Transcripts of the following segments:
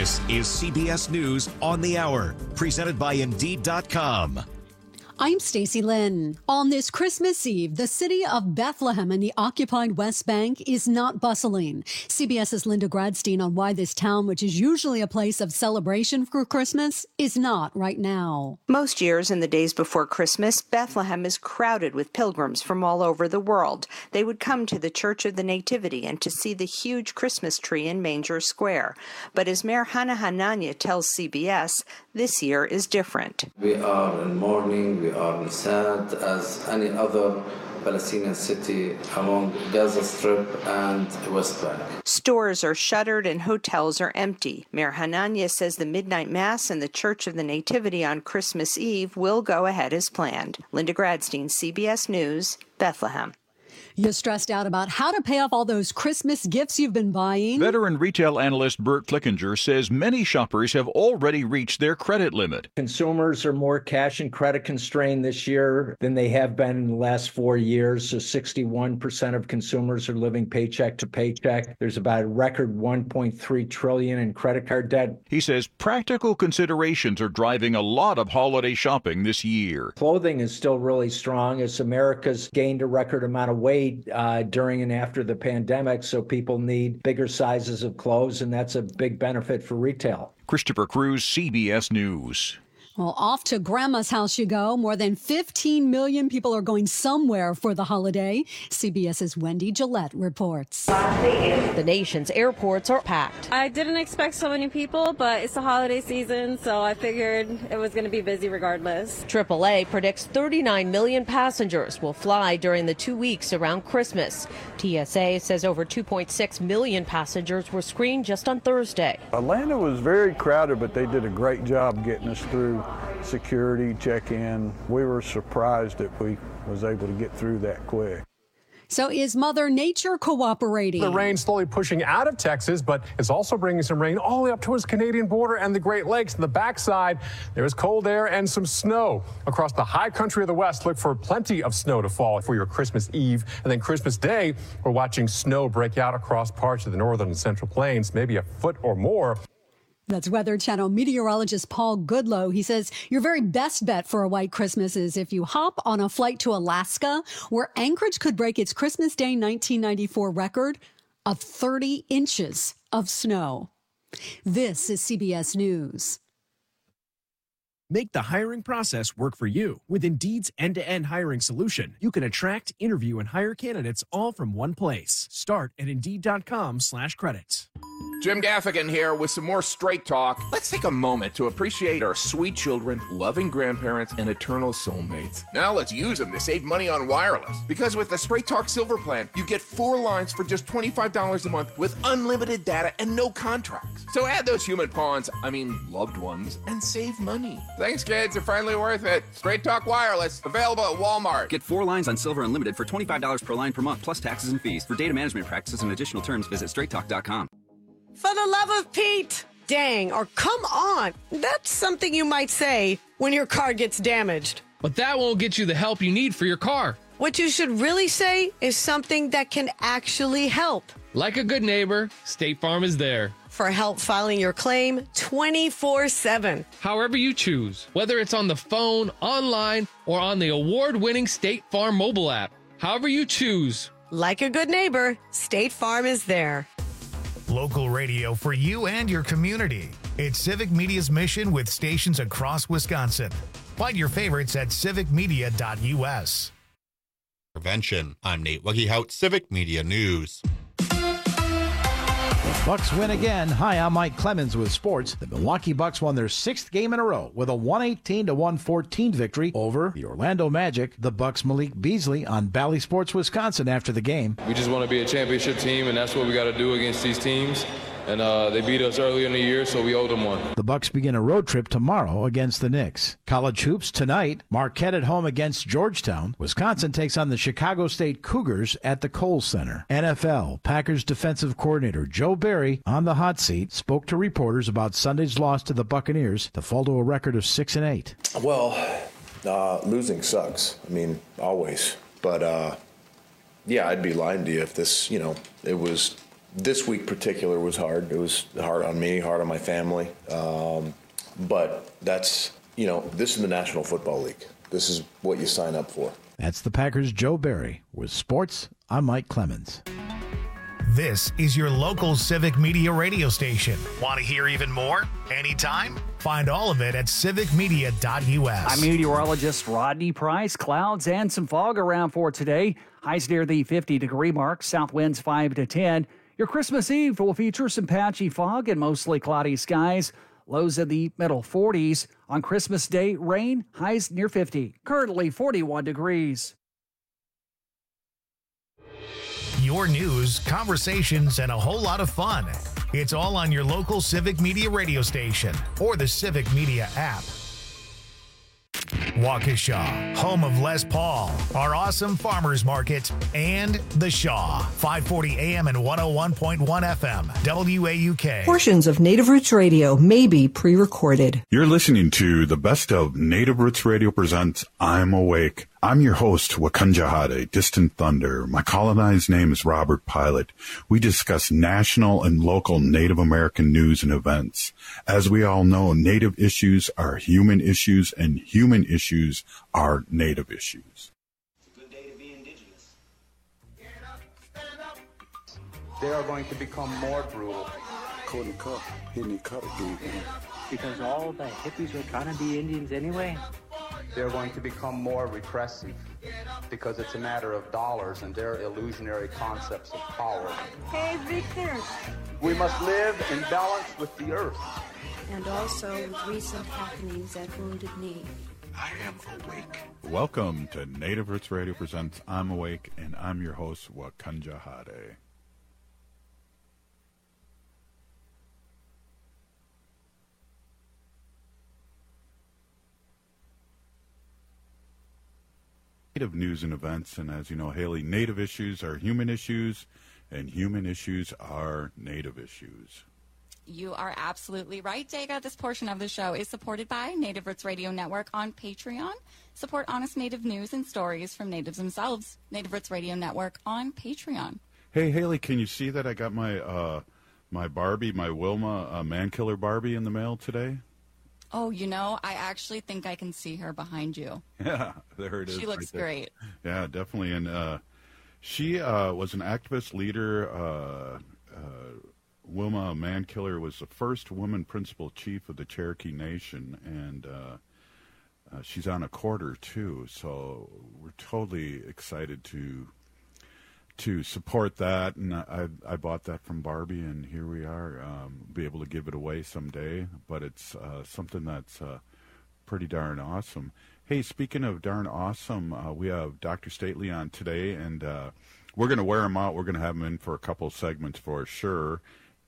This is CBS News on the Hour, presented by Indeed.com. I'm Stacey Lynn. On this Christmas Eve, the city of Bethlehem in the occupied West Bank is not bustling. CBS's Linda Gradstein on why this town, which is usually a place of celebration for Christmas, is not right now. Most years in the days before Christmas, Bethlehem is crowded with pilgrims from all over the world. They would come to the Church of the Nativity and to see the huge Christmas tree in Manger Square. But as Mayor Hannah Hanania tells CBS, this year is different. We are in mourning. We are sad as any other Palestinian city along Gaza Strip and West Bank. Stores are shuttered and hotels are empty. Mayor Hanania says the midnight mass in the Church of the Nativity on Christmas Eve will go ahead as planned. Linda Gradstein, CBS News, Bethlehem. You're stressed out about how to pay off all those Christmas gifts you've been buying? Veteran retail analyst Bert Flickinger says many shoppers have already reached their credit limit. Consumers are more cash and credit constrained this year than they have been in the last 4 years. So 61% of consumers are living paycheck to paycheck. There's about a record $1.3 trillion in credit card debt. He says practical considerations are driving a lot of holiday shopping this year. Clothing is still really strong as America's gained a record amount of weight during and after the pandemic, so people need bigger sizes of clothes, and that's a big benefit for retail. Christopher Cruz, CBS News. Well, off to Grandma's house you go. More than 15 million people are going somewhere for the holiday. CBS's Wendy Gillette reports. The nation's airports are packed. I didn't expect so many people, but it's the holiday season, so I figured it was going to be busy regardless. AAA predicts 39 million passengers will fly during the 2 weeks around Christmas. TSA says over 2.6 million passengers were screened just on Thursday. Atlanta was very crowded, but they did a great job getting us through security, check-in. We were surprised that we was able to get through that quick. So is Mother Nature cooperating? The rain slowly pushing out of Texas, but it's also bringing some rain all the way up towards the Canadian border and the Great Lakes. On the backside, there is cold air and some snow. Across the high country of the West, look for plenty of snow to fall for your Christmas Eve. And then Christmas Day, we're watching snow break out across parts of the northern and central plains, maybe a foot or more. That's Weather Channel meteorologist Paul Goodlow. He says your very best bet for a white Christmas is if you hop on a flight to Alaska, where Anchorage could break its Christmas Day 1994 record of 30 inches of snow. This is CBS News. Make the hiring process work for you. With Indeed's end-to-end hiring solution, you can attract, interview, and hire candidates all from one place. Start at Indeed.com/credits. Jim Gaffigan here with some more Straight Talk. Let's take a moment to appreciate our sweet children, loving grandparents, and eternal soulmates. Now let's use them to save money on wireless. Because with the Straight Talk Silver Plan, you get 4 lines for just $25 a month with unlimited data and no contracts. So add those human pawns, loved ones, and save money. Thanks, kids. They're finally worth it. Straight Talk Wireless, available at Walmart. Get 4 lines on Silver Unlimited for $25 per line per month, plus taxes and fees. For data management practices and additional terms, visit straighttalk.com. For the love of Pete! Dang, or come on! That's something you might say when your car gets damaged. But that won't get you the help you need for your car. What you should really say is something that can actually help. Like a good neighbor, State Farm is there. For help filing your claim 24/7. However you choose, whether it's on the phone, online, or on the award-winning State Farm mobile app. However you choose. Like a good neighbor, State Farm is there. Local radio for you and your community. It's Civic Media's mission with stations across Wisconsin. Find your favorites at civicmedia.us. Prevention. I'm Nate Wuggehout, Civic Media News. Bucks win again. Hi, I'm Mike Clemens with sports. The Milwaukee Bucks won their 6th game in a row with a 118-114 victory over the Orlando Magic. The Bucks' Malik Beasley on Bally Sports Wisconsin after the game. We just want to be a championship team, and that's what we got to do against these teams. And they beat us earlier in the year, so we owed them one. The Bucks begin a road trip tomorrow against the Knicks. College hoops tonight. Marquette at home against Georgetown. Wisconsin takes on the Chicago State Cougars at the Kohl Center. NFL. Packers defensive coordinator Joe Barry on the hot seat spoke to reporters about Sunday's loss to the Buccaneers to fall to a record of 6-8. Well, losing sucks. Always. But yeah, I'd be lying to you if this, it was This week particular was hard. It was hard on me, hard on my family. But that's, this is the National Football League. This is what you sign up for. That's the Packers' Joe Barry. With sports, I'm Mike Clemens. This is your local Civic Media radio station. Want to hear even more? Anytime? Find all of it at civicmedia.us. I'm meteorologist Rodney Price. Clouds and some fog around for today. Highs near the 50-degree mark. South winds 5 to 10. Your Christmas Eve will feature some patchy fog and mostly cloudy skies. Lows in the middle 40s. On Christmas Day, rain, highs near 50. Currently 41 degrees. Your news, conversations, and a whole lot of fun. It's all on your local Civic Media radio station or the Civic Media app. Waukesha, home of Les Paul, our awesome farmers market, and The Shaw, 540 AM and 101.1 FM, WAUK. Portions of Native Roots Radio may be pre-recorded. You're listening to the best of Native Roots Radio presents I'm Awake. I'm your host, Wakanja Hade, Distant Thunder. My colonized name is Robert Pilot. We discuss national and local Native American news and events. As we all know, Native issues are human issues, and human issues are Native issues. It's a good day to be indigenous. Get up, stand up. They are going to become more brutal. Couldn't cut, hitting cut again. Because all the hippies were trying to be Indians anyway. They're going to become more repressive because it's a matter of dollars and their illusionary concepts of power. Hey, Victor. We must live in balance with the earth. And also with recent happenings at Wounded Knee. I am awake. Welcome to Native Roots Radio presents I'm Awake, and I'm your host, Wakanja Hade. Native news and events, and as you know, Haley, Native issues are human issues, and human issues are Native issues. You are absolutely right, Daga. This portion of the show is supported by Native Roots Radio Network on Patreon. Support honest Native news and stories from Natives themselves. Native Roots Radio Network on Patreon. Hey, Haley, can you see that I got my my Barbie, my Wilma Man-Killer Barbie in the mail today? Oh, I actually think I can see her behind you. Yeah, there it is. She looks great. Yeah, definitely. And she was an activist leader. Wilma Man-Killer was the first woman principal chief of the Cherokee Nation, and she's on a quarter, too. So we're totally excited to support that, and I bought that from Barbie, and here we are. Be able to give it away someday, but it's something that's pretty darn awesome. Hey, speaking of darn awesome, we have Dr. Stately on today, and we're going to wear him out. We're going to have him in for a couple of segments for sure.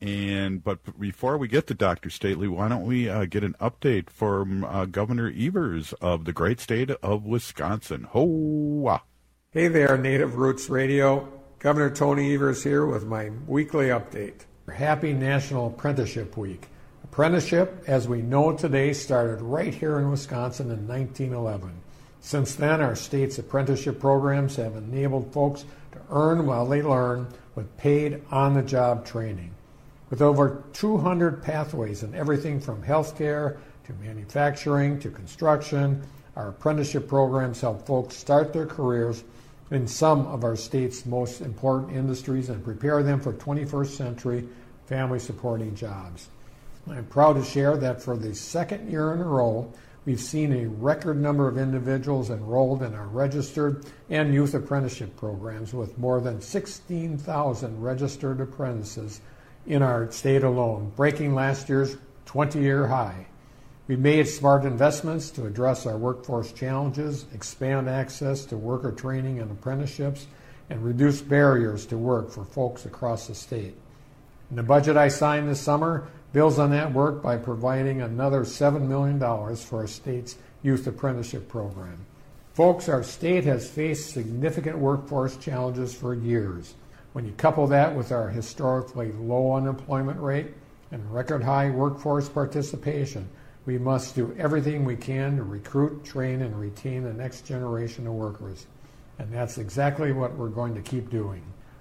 But before we get to Dr. Stately, why don't we get an update from Governor Evers of the great state of Wisconsin? Ho-wah! Hey there, Native Roots Radio. Governor Tony Evers here with my weekly update. Happy National Apprenticeship Week. Apprenticeship, as we know today, started right here in Wisconsin in 1911. Since then, our state's apprenticeship programs have enabled folks to earn while they learn with paid on-the-job training. With over 200 pathways in everything from healthcare to manufacturing to construction, our apprenticeship programs help folks start their careers in some of our state's most important industries and prepare them for 21st century family-supporting jobs. I'm proud to share that for the second year in a row, we've seen a record number of individuals enrolled in our registered and youth apprenticeship programs, with more than 16,000 registered apprentices in our state alone, breaking last year's 20-year high. We made smart investments to address our workforce challenges, expand access to worker training and apprenticeships, and reduce barriers to work for folks across the state. And the budget I signed this summer builds on that work by providing another $7 million for our state's youth apprenticeship program. Folks, our state has faced significant workforce challenges for years. When you couple that with our historically low unemployment rate and record high workforce participation, we must do everything we can to recruit, train, and retain the next generation of workers. And that's exactly what we're going to keep doing.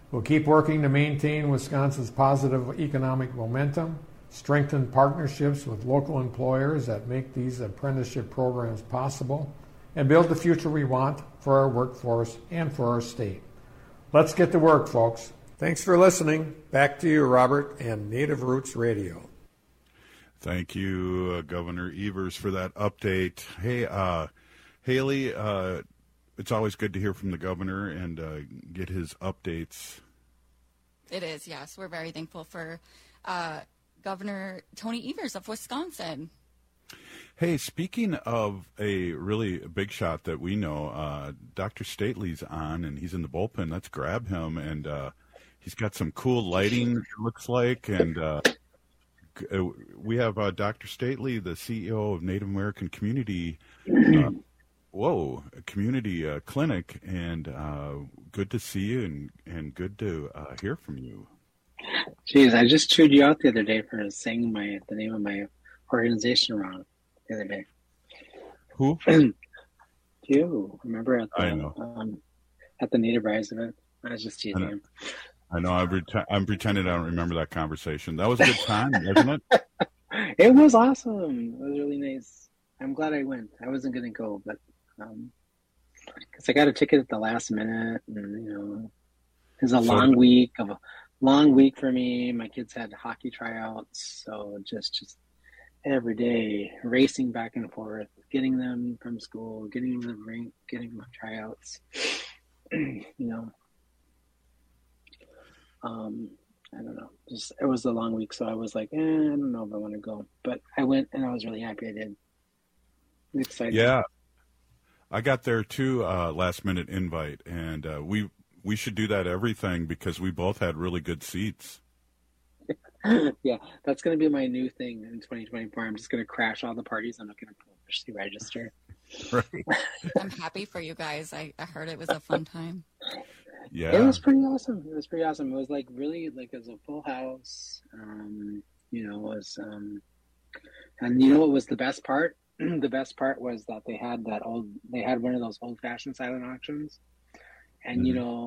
We'll keep working to maintain Wisconsin's positive economic momentum, strengthen partnerships with local employers that make these apprenticeship programs possible, and build the future we want for our workforce and for our state. Let's get to work, folks. Thanks for listening. Back to you, Robert, and Native Roots Radio. Thank you, Governor Evers, for that update. Hey, Haley, it's always good to hear from the governor and get his updates. It is, yes. We're very thankful for Governor Tony Evers of Wisconsin. Hey, speaking of a really big shot that we know, Dr. Stately's on, and he's in the bullpen. Let's grab him, and he's got some cool lighting, it looks like, and we have Dr. Stately, the CEO of Native American Community Community Clinic, and good to see you and good to hear from you. Jeez, I just chewed you out the other day for saying the name of my organization wrong the other day. Who? You remember at the Native Rise event? I was just teasing him. I know. I'm pretending I don't remember that conversation. That was a good time, wasn't it? It was awesome. It was really nice. I'm glad I went. I wasn't going to go, but because I got a ticket at the last minute, and it was a long week for me. My kids had hockey tryouts, so just every day racing back and forth, getting them from school, getting them to the rink, getting them tryouts. I don't know. It was a long week, so I was like, I don't know if I want to go. But I went, and I was really happy I did. I'm excited. Yeah. I got there too, last minute invite, and we should do that everything because we both had really good seats. Yeah, that's going to be my new thing in 2024. I'm just going to crash all the parties. I'm not going to push the register. Right. I'm happy for you guys. I heard it was a fun time. Yeah, it was pretty awesome. It was like really like it was a full house. It was, and you know what was the best part? The best part was that they had one of those old-fashioned silent auctions, and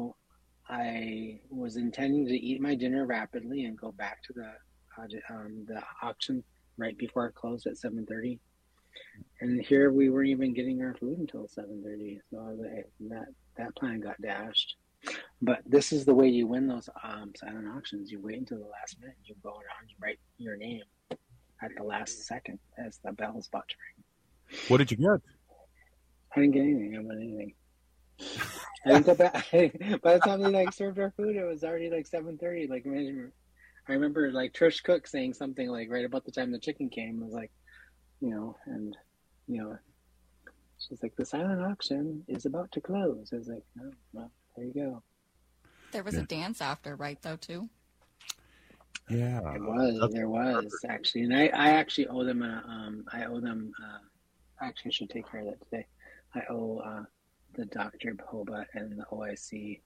I was intending to eat my dinner rapidly and go back to the auction right before it closed at 7:30. And here we weren't even getting our food until 7:30. So that plan got dashed. But this is the way you win those silent auctions. You wait until the last minute. You go around, you write your name at the last second as the bell is about to ring. What did you get? I didn't get anything. I didn't want anything. I didn't go back. By the time they served our food, it was already 7:30. I remember Trish Cook saying something right about the time the chicken came. It was she's like, the silent auction is about to close. I was like, oh, well, there you go. There was a dance after, right, though, too? Yeah. There was actually. And I actually owe them actually I should take care of that today. I owe the Dr. Hoba and the OIC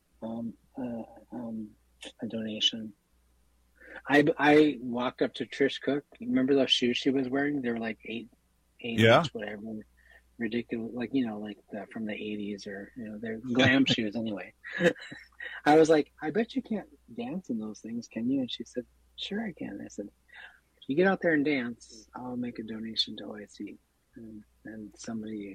a donation. I walked up to Trish Cook. Remember those shoes she was wearing? They were like 8 inch, whatever. Ridiculous, from the 80s, or they're glam shoes anyway. I was like, I bet you can't dance in those things, can you? And she said, sure I can. I said, if you get out there and dance, I'll make a donation to OIC. And somebody,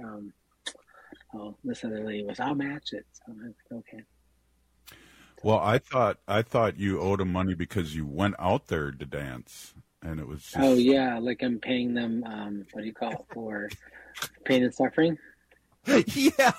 this other lady was, I'll match it. So I was like, okay. Well, I thought you owed them money because you went out there to dance, and it was just... Oh yeah, like I'm paying them. What do you call it, for pain and suffering? Yeah.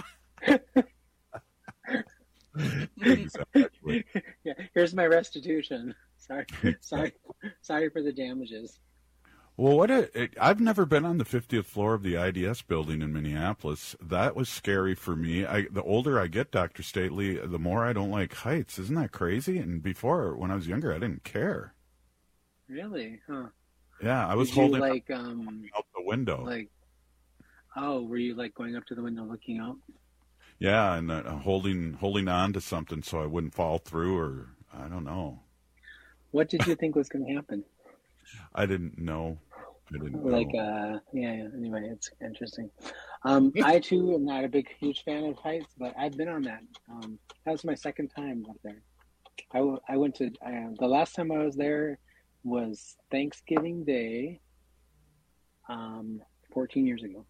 Exactly. Yeah. Here's my restitution. Sorry for the damages. Well, I've never been on the 50th floor of the IDS building in Minneapolis. That was scary for me. The older I get, Dr. Stately, the more I don't like heights. Isn't that crazy? And before, when I was younger, I didn't care. Really? Huh. Yeah, I was holding out the window. Were you going up to the window looking out? Yeah, and holding on to something so I wouldn't fall through, or I don't know. What did you think was going to happen? I didn't know. Like, anyway, it's interesting. I too am not a huge fan of heights, but I've been on that. That was my second time up there. I went to, the last time I was there was Thanksgiving Day, 14 years ago.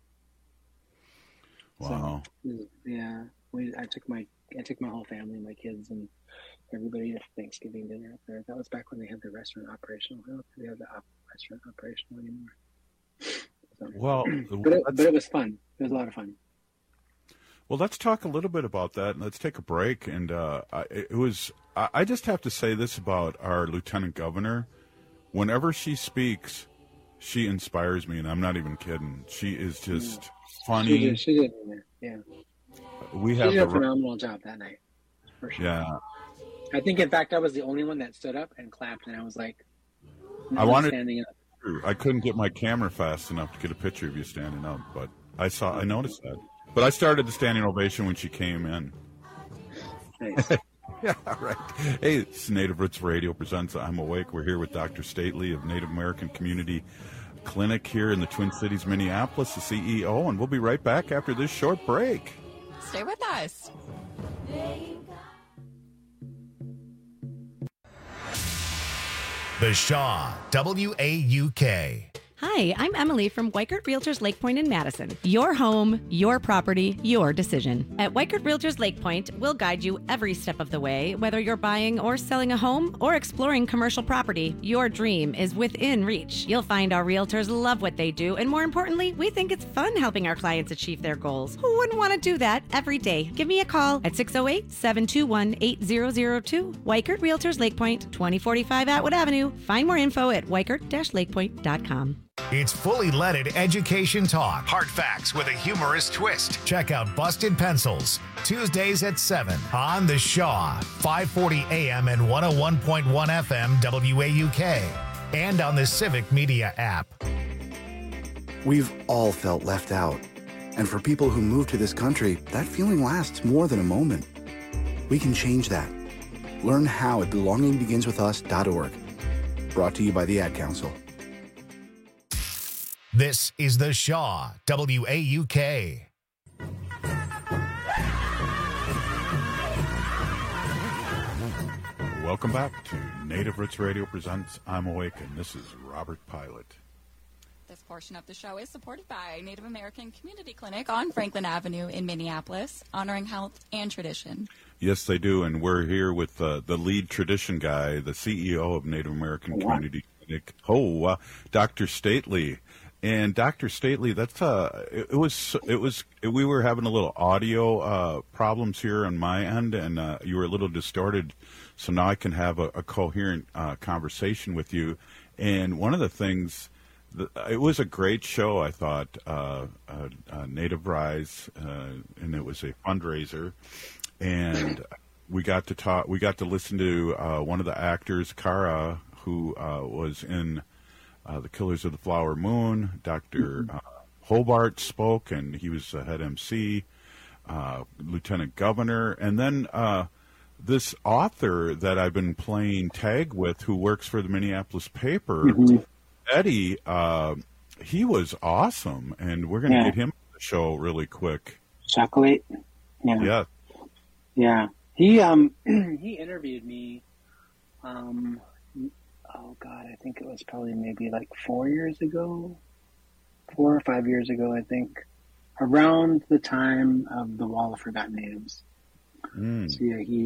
Wow. So, yeah, I took my whole family, my kids, and everybody to Thanksgiving dinner up there. That was back when they had the restaurant operational. I don't think they have the restaurant operational anymore. So, Well, but it was fun. It was a lot of fun. Well, let's talk a little bit about that, and let's take a break. And I just have to say this about our Lieutenant Governor. Whenever she speaks, she inspires me, and I'm not even kidding. She is just funny. She did. Yeah. She did a phenomenal job that night, for sure. Yeah. I think, in fact, I was the only one that stood up and clapped, and I was like, I wanted standing up. I couldn't get my camera fast enough to get a picture of you standing up, but I noticed that. But I started the standing ovation when she came in. Nice. Yeah, right. Hey, it's Native Roots Radio presents I'm Awake. We're here with Dr. Stately of Native American Community Clinic here in the Twin Cities, Minneapolis, the CEO, and we'll be right back after this short break. Stay with us. The Shaw, WAUK. Hi, I'm Emily from Weikert Realtors Lake Point in Madison. Your home, your property, your decision. At Weikert Realtors Lake Point, we'll guide you every step of the way, whether you're buying or selling a home or exploring commercial property. Your dream is within reach. You'll find our realtors love what they do, and more importantly, we think it's fun helping our clients achieve their goals. Who wouldn't want to do that every day? Give me a call at 608-721-8002. Weikert Realtors Lake Point, 2045 Atwood Avenue. Find more info at weikert-lakepoint.com. It's fully leaded education talk. Hard facts with a humorous twist. Check out Busted Pencils, Tuesdays at 7 on The Shaw, 540 AM and 101.1 FM WAUK, and on the Civic Media app. We've all felt left out. And for people who move to this country, that feeling lasts more than a moment. We can change that. Learn how at belongingbeginswithus.org. Brought to you by the Ad Council. This is The Shaw, WAUK. Welcome back to Native Roots Radio presents I'm Awake, and this is Robert Pilot. This portion of the show is supported by Native American Community Clinic on Franklin Avenue in Minneapolis, honoring health and tradition. Yes, they do, and we're here with the lead tradition guy, the CEO of Native American Community Clinic, Dr. Stately. And Dr. Stately, that's we were having a little audio problems here on my end, and you were a little distorted. So now I can have a coherent conversation with you. And one of the things, it was a great show, I thought, Native Rise, and it was a fundraiser. And we got to listen to one of the actors, Kara, who was in The Killers of the Flower Moon. Dr. Hobart spoke, and he was the head MC, Lieutenant Governor. And then this author that I've been playing tag with, who works for the Minneapolis paper, Eddie, he was awesome, and we're going to get him on the show really quick. Chocolate? Yeah. Yeah. He interviewed me, oh God, I think it was probably maybe like 4 or 5 years ago, I think, around the time of the Wall of Forgotten Natives. So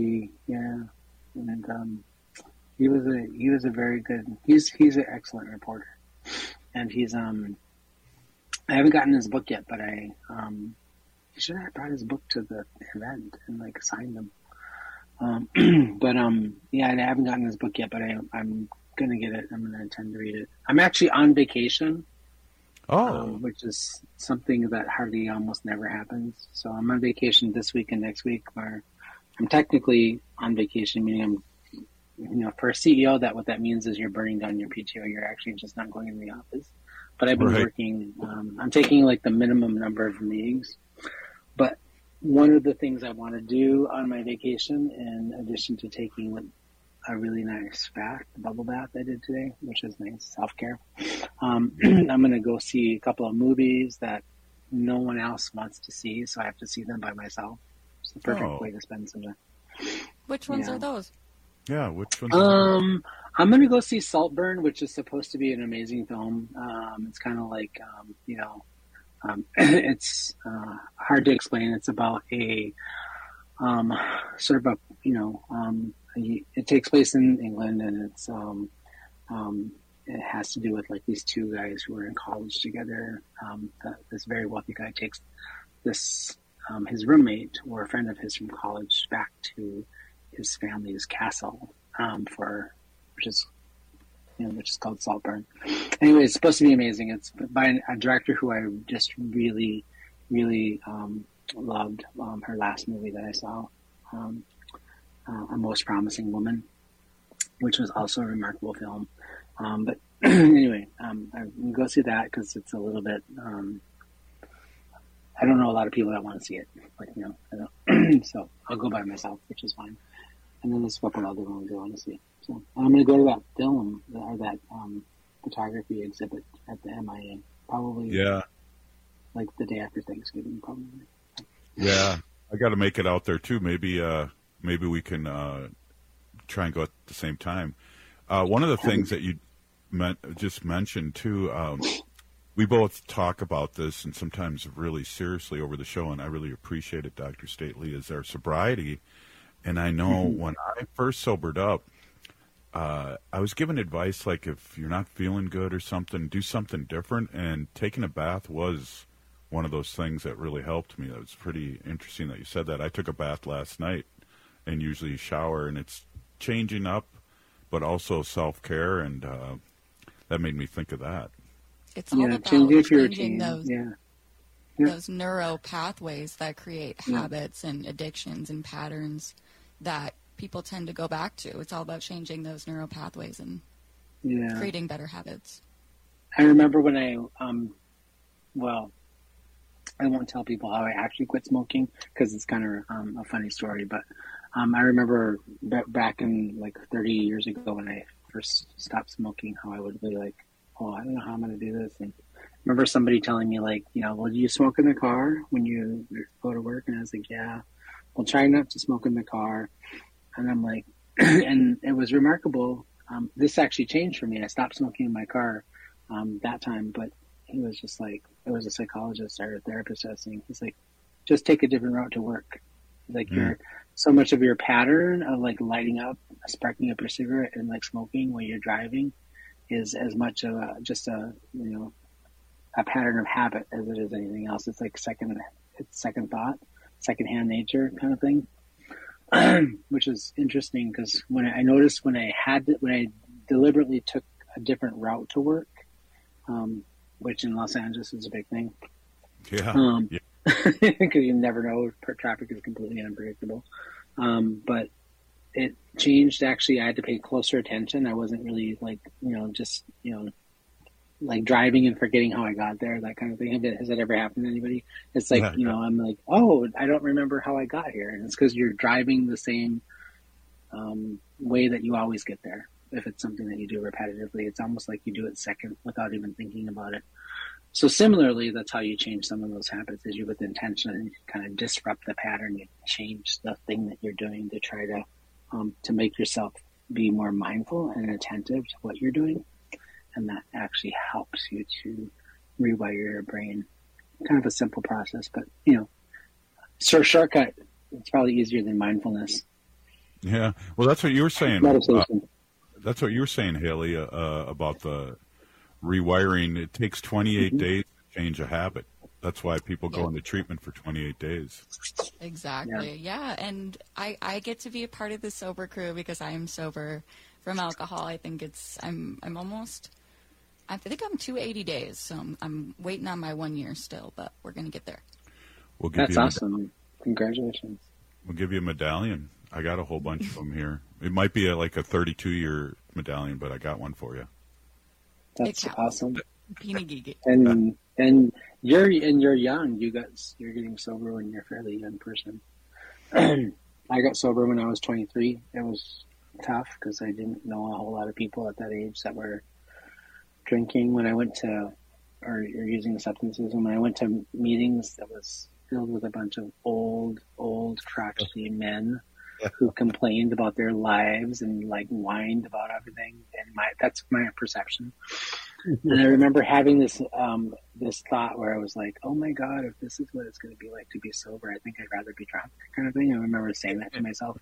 he was a very good, he's an excellent reporter, and he's I haven't gotten his book yet, but he should have brought his book to the event and like signed them. I haven't gotten his book yet, but I'm gonna get it. I'm gonna intend to read it. I'm actually on vacation, which is something that hardly almost never happens. So I'm on vacation this week and next week, where I'm technically on vacation, meaning for a CEO, what that means is you're burning down your PTO. You're actually just not going in the office. But I've been working. I'm taking like the minimum number of meetings. But one of the things I want to do on my vacation, in addition to taking a really nice bubble bath I did today, which is nice self-care. I'm going to go see a couple of movies that no one else wants to see, so I have to see them by myself. It's the perfect way to spend some time. Which ones are those? Yeah, which ones? I'm going to go see Saltburn, which is supposed to be an amazing film. It's kind of like, it's hard to explain. It's about a sort of it takes place in England, and it's it has to do with like these two guys who are in college together. This very wealthy guy takes this his roommate or a friend of his from college back to his family's castle which is called Saltburn. Anyway, it's supposed to be amazing. It's by a director who I just really, really loved. Her last movie that I saw, A Most Promising Woman, which was also a remarkable film. But anyway, I go see that because it's a little bit. I don't know a lot of people that want to see it, I don't. So I'll go by myself, which is fine. And then there's a couple other ones I want to see. So I'm going to go to that film or that photography exhibit at the MIA, probably. Yeah. Like the day after Thanksgiving, probably. Yeah, I got to make it out there too. Maybe we can try and go at the same time. One of the things that you just mentioned too, we both talk about this and sometimes really seriously over the show, and I really appreciate it, Dr. Stately, is our sobriety. And I know when I first sobered up, I was given advice like if you're not feeling good or something, do something different. And taking a bath was one of those things that really helped me. That was pretty interesting that you said that. I took a bath last night and usually shower, and it's changing up, but also self-care, and that made me think of that. It's all about changing those neuro pathways that create habits and addictions and patterns that people tend to go back to. It's all about changing those neural pathways and creating better habits. I remember when I won't tell people how I actually quit smoking because it's kind of a funny story, but I remember back in like 30 years ago when I first stopped smoking, how I would be like, oh, I don't know how I'm going to do this. And I remember somebody telling me like, well, do you smoke in the car when you go to work? And I was like, yeah. Well, try not to smoke in the car. And I'm like, and it was remarkable. This actually changed for me. I stopped smoking in my car that time, but he was just like, it was a psychologist or a therapist I was saying. He's like, just take a different route to work. Like you're so much of your pattern of like lighting up, sparking up your cigarette and like smoking when you're driving is as much of just a pattern of habit as it is anything else. It's like second thought, secondhand nature kind of thing, which is interesting because when I noticed when I deliberately took a different route to work, which in Los Angeles is a big thing. Yeah. Because you never know, traffic is completely unpredictable. But it changed. Actually, I had to pay closer attention. I wasn't really like like driving and forgetting how I got there, that kind of thing. Has that ever happened to anybody? It's like, I'm like, oh, I don't remember how I got here. And it's because you're driving the same way that you always get there. If it's something that you do repetitively, it's almost like you do it second without even thinking about it. So similarly, that's how you change some of those habits, is you with intention and you kind of disrupt the pattern. You change the thing that you're doing to try to make yourself be more mindful and attentive to what you're doing. And that actually helps you to rewire your brain. Kind of a simple process, but, shortcut, it's probably easier than mindfulness. Yeah. Well, that's what you were saying. Meditation. That's what you were saying, Haley, about the rewiring. It takes 28 days to change a habit. That's why people go into treatment for 28 days. Exactly. Yeah. And I get to be a part of the sober crew because I am sober from alcohol. I think I'm 280 days. So I'm waiting on my 1 year still, but we're going to get there. That's awesome. Congratulations. We'll give you a medallion. I got a whole bunch of them here. It might be like a 32-year medallion, but I got one for you. That's awesome. Peanagigi. And you're young. You're getting sober when you're a fairly young person. I got sober when I was 23. It was tough because I didn't know a whole lot of people at that age that were drinking when I went to, or using substances. And when I went to meetings that was filled with a bunch of old crotchety men who complained about their lives and like whined about everything. And that's my perception. And I remember having this thought where I was like, oh my God, if this is what it's going to be like to be sober, I think I'd rather be drunk, kind of thing. I remember saying that to myself.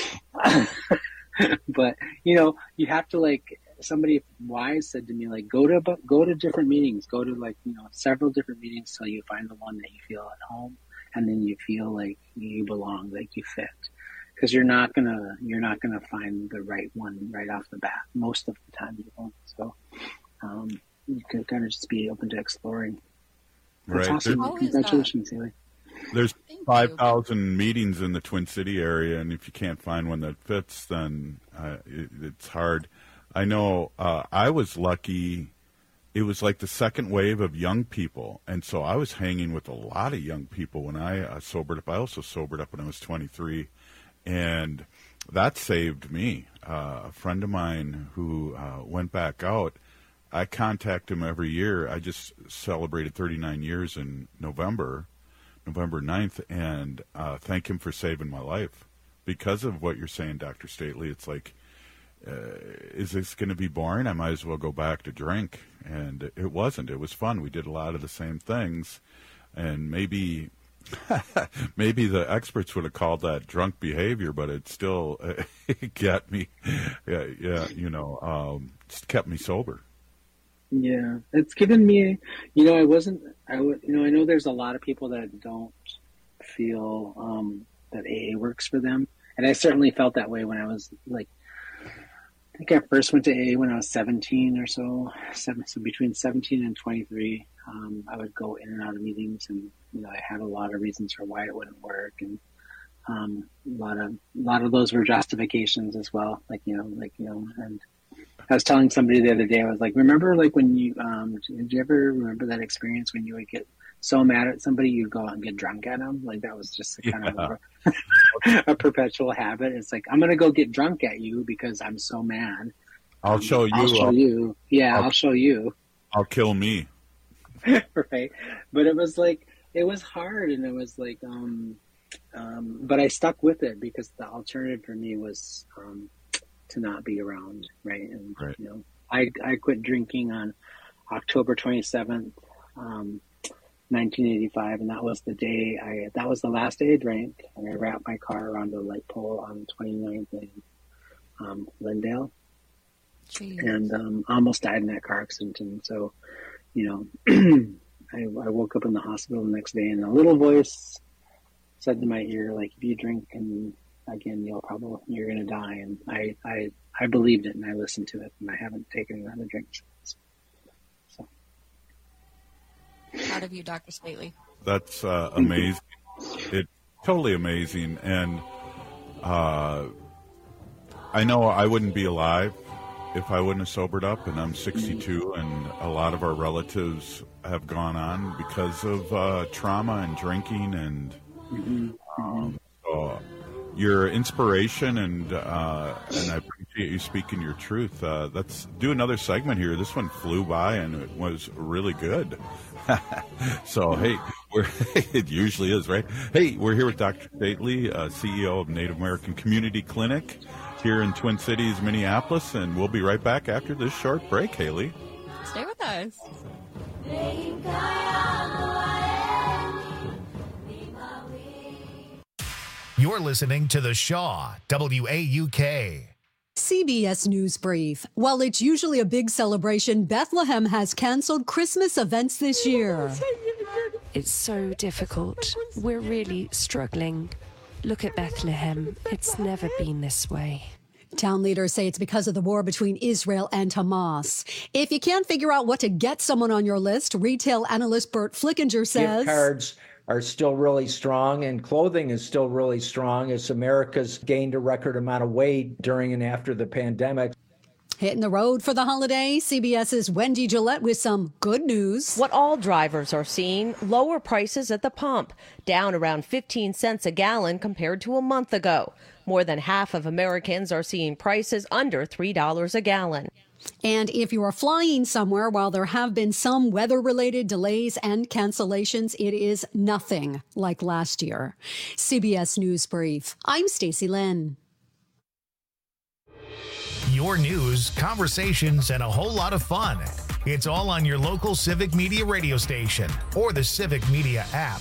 But, you have to, like, somebody wise said to me, like, go to different meetings, go to, like, several different meetings till you find the one that you feel at home, and then you feel like you belong, like you fit. Because you're not gonna find the right one right off the bat. Most of the time you won't. So you can kind of just be open to exploring. That's right. awesome. Congratulations, Haley. There's 5,000 meetings in the Twin City area, and if you can't find one that fits, then it's hard. I know I was lucky. It was like the second wave of young people, and so I was hanging with a lot of young people when I sobered up. I also sobered up when I was 23, and that saved me. A friend of mine who went back out, I contact him every year. I just celebrated 39 years in November 9th, and thank him for saving my life. Because of what you're saying, Dr. Stately, it's like, is this going to be boring? I might as well go back to drink. And it wasn't. It was fun. We did a lot of the same things. And maybe the experts would have called that drunk behavior, but it still got me, just kept me sober. Yeah, it's given me, I know there's a lot of people that don't feel that AA works for them. And I certainly felt that way when I was like, I think I first went to AA when I was 17 or so. So between 17 and 23, I would go in and out of meetings, and I had a lot of reasons for why it wouldn't work, and a lot of those were justifications as well. And I was telling somebody the other day, I was like, remember, like when you did you ever remember that experience when you would get so mad at somebody, you'd go out and get drunk at them? Like that was just kind of a perpetual habit. It's like, I'm going to go get drunk at you because I'm so mad. I'll show you. I'll show you. Yeah, I'll show you. I'll kill me. Right. But it was like, it was hard, and it was like, but I stuck with it because the alternative for me was to not be around. Right. And, right. I quit drinking on October 27th, 1985, and that was the day that was the last day I drank, and I wrapped my car around a light pole on 29th in Lindale. Jeez. And almost died in that car accident. And so, I woke up in the hospital the next day, and a little voice said to my ear, like, if you drink and again, you're going to die. And I believed it, and I listened to it, and I haven't taken another drink since. Proud of you, Dr. Stately. That's amazing. It's totally amazing. And I know I wouldn't be alive if I wouldn't have sobered up, and I'm 62, and a lot of our relatives have gone on because of trauma and drinking, and so your inspiration, and I appreciate you speaking your truth. Let's do another segment here. This one flew by, and it was really good. So, hey, it usually is, right? Hey, we're here with Dr. Stately, CEO of Native American Community Clinic here in Twin Cities, Minneapolis, and we'll be right back after this short break, Haley. Stay with us. You're listening to The Shaw, WAUK. CBS News Brief. While it's usually a big celebration, Bethlehem has canceled Christmas events this year. It's so difficult. We're really struggling. Look at Bethlehem. It's never been this way. Town leaders say it's because of the war between Israel and Hamas. If you can't figure out what to get someone on your list, retail analyst Bert Flickinger says... Gift cards are still really strong, and clothing is still really strong as America's gained a record amount of weight during and after the pandemic. Hitting the road for the holiday, CBS's Wendy Gillette with some good news. What all drivers are seeing, lower prices at the pump, down around 15 cents a gallon compared to a month ago. More than half of Americans are seeing prices under $3 a gallon. And if you are flying somewhere, while there have been some weather-related delays and cancellations, it is nothing like last year. CBS News Brief. I'm Stacey Lynn. Your news, conversations, and a whole lot of fun. It's all on your local Civic Media radio station or the Civic Media app.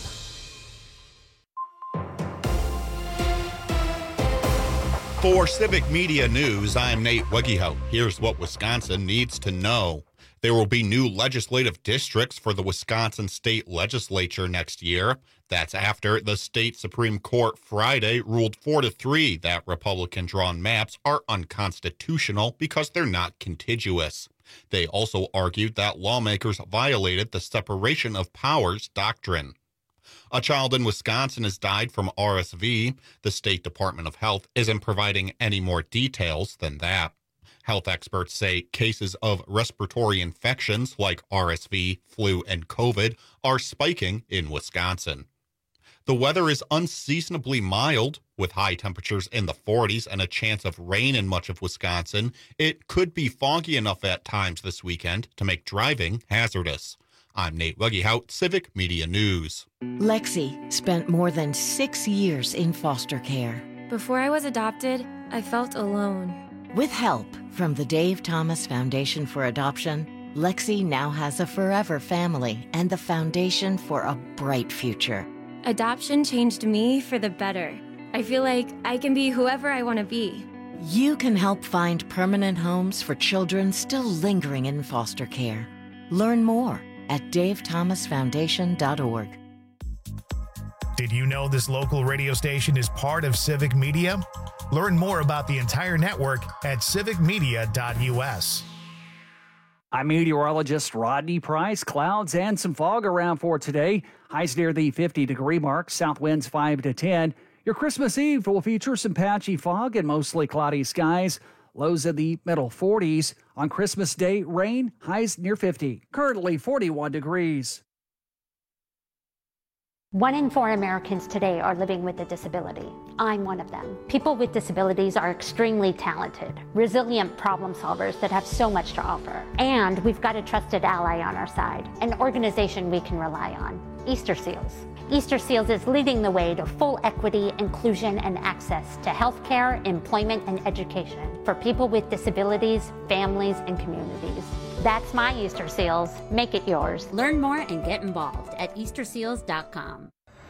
For Civic Media News, I'm Nate Wegehout. Here's what Wisconsin needs to know. There will be new legislative districts for the Wisconsin State Legislature next year. That's after the state Supreme Court Friday ruled 4-3 that Republican-drawn maps are unconstitutional because they're not contiguous. They also argued that lawmakers violated the separation of powers doctrine. A child in Wisconsin has died from RSV. The State Department of Health isn't providing any more details than that. Health experts say cases of respiratory infections like RSV, flu, and COVID are spiking in Wisconsin. The weather is unseasonably mild, with high temperatures in the 40s and a chance of rain in much of Wisconsin. It could be foggy enough at times this weekend to make driving hazardous. I'm Nate Wegehout, Civic Media News. Lexi spent more than 6 years in foster care. Before I was adopted, I felt alone. With help from the Dave Thomas Foundation for Adoption, Lexi now has a forever family and the foundation for a bright future. Adoption changed me for the better. I feel like I can be whoever I want to be. You can help find permanent homes for children still lingering in foster care. Learn more at davethomasfoundation.org. Did you know this local radio station is part of Civic Media? Learn more about the entire network at civicmedia.us. I'm meteorologist Rodney Price. Clouds and some fog around for today. Highs near the 50-degree mark. South winds 5 to 10. Your Christmas Eve will feature some patchy fog and mostly cloudy skies. Lows in the middle 40s. On Christmas Day, rain. Highs near 50. Currently 41 degrees. 1 in 4 Americans today are living with a disability. I'm one of them. People with disabilities are extremely talented, resilient problem solvers that have so much to offer. And we've got a trusted ally on our side, an organization we can rely on, Easter Seals. Easter Seals is leading the way to full equity, inclusion, and access to healthcare, employment, and education for people with disabilities, families, and communities. That's my Easter Seals. Make it yours. Learn more and get involved at easterseals.com.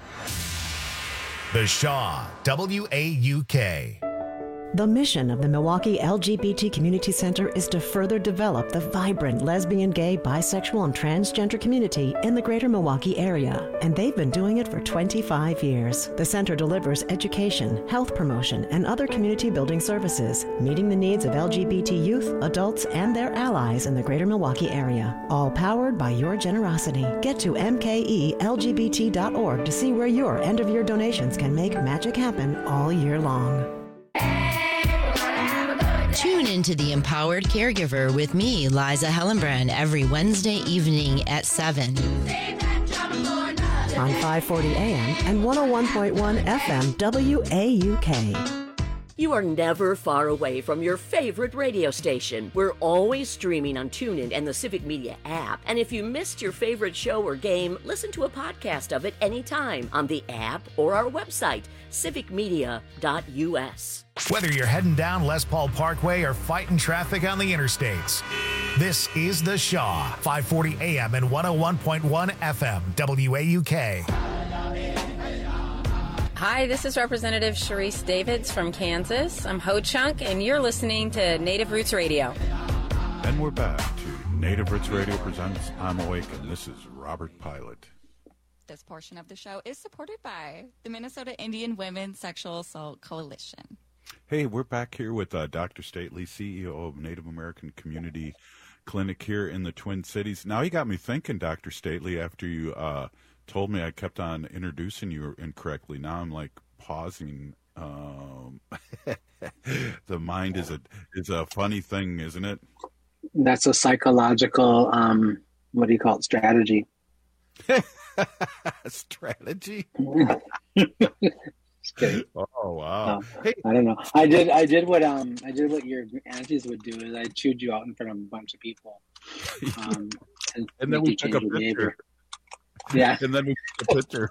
The Shaw, WAUK. The mission of the Milwaukee LGBT Community Center is to further develop the vibrant lesbian, gay, bisexual, and transgender community in the greater Milwaukee area, and they've been doing it for 25 years. The center delivers education, health promotion, and other community building services, meeting the needs of LGBT youth, adults, and their allies in the greater Milwaukee area, all powered by your generosity. Get to mkelgbt.org to see where your end-of-year donations can make magic happen all year long. Tune into The Empowered Caregiver with me, Liza Hellenbrand, every Wednesday evening at 7. On 540 AM and 101.1 FM WAUK. You are never far away from your favorite radio station. We're always streaming on TuneIn and the Civic Media app. And if you missed your favorite show or game, listen to a podcast of it anytime on the app or our website, civicmedia.us. Whether you're heading down Les Paul Parkway or fighting traffic on the interstates, this is The Shaw, 540 AM and 101.1 FM, WAUK. Hi, this is Representative Sharice Davids from Kansas. I'm Ho Chunk, and you're listening to Native Roots Radio. And we're back to Native Roots Radio presents I'm Awake, and this is Robert Pilot. This portion of the show is supported by the Minnesota Indian Women's Sexual Assault Coalition. Hey, we're back here with Dr. Stately, CEO of Native American Community Clinic here in the Twin Cities. Now you got me thinking, Dr. Stately, after you told me I kept on introducing you incorrectly. Now I'm like pausing. The mind is a funny thing, isn't it? That's a psychological, what do you call it, strategy. Strategy? Just kidding. Oh, wow. Hey. I don't know. I did what your aunties would do is I chewed you out in front of a bunch of people. And then we took a picture. Yeah. And then we took a picture.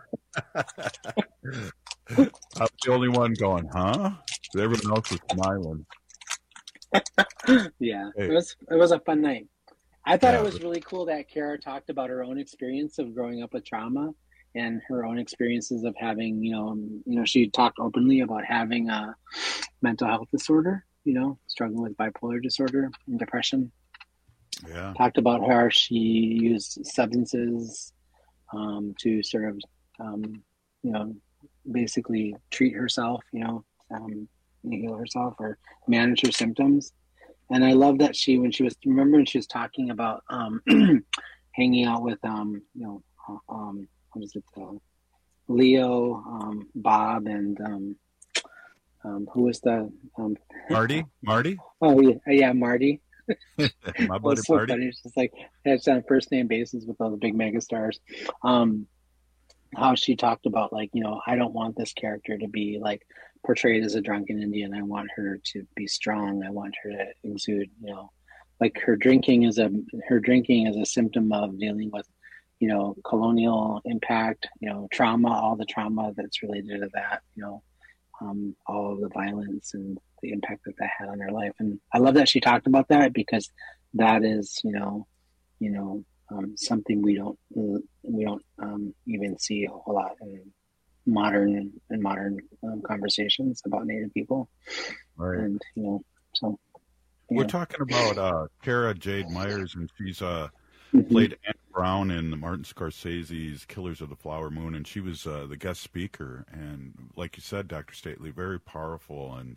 I was the only one going, huh? Everyone else was smiling. Yeah. Hey. It was a fun night. I thought it was really cool that Kara talked about her own experience of growing up with trauma and her own experiences of having, she talked openly about having a mental health disorder, struggling with bipolar disorder and depression. Yeah. Talked about how she used substances to sort of, basically treat herself, heal herself or manage her symptoms. And I love that when she was talking about hanging out with, what is it, Leo, Bob, and who was the Marty? Oh yeah, Marty. My buddy so Marty. Funny. It's just like it's on first name basis with all the big mega stars. How she talked about I don't want this character to be portrayed as a drunken Indian. I want her to be strong. I want her to exude, her drinking is a symptom of dealing with, colonial impact, trauma, all the trauma that's related to that, all of the violence and the impact that had on her life. And I love that she talked about that because that is, something we don't even see a whole lot in modern conversations about Native people. Right. And we're talking about Kara Jade Myers, and she's played Anne Brown in Martin Scorsese's Killers of the Flower Moon, and she was the guest speaker. And like you said, Dr. Stately, very powerful and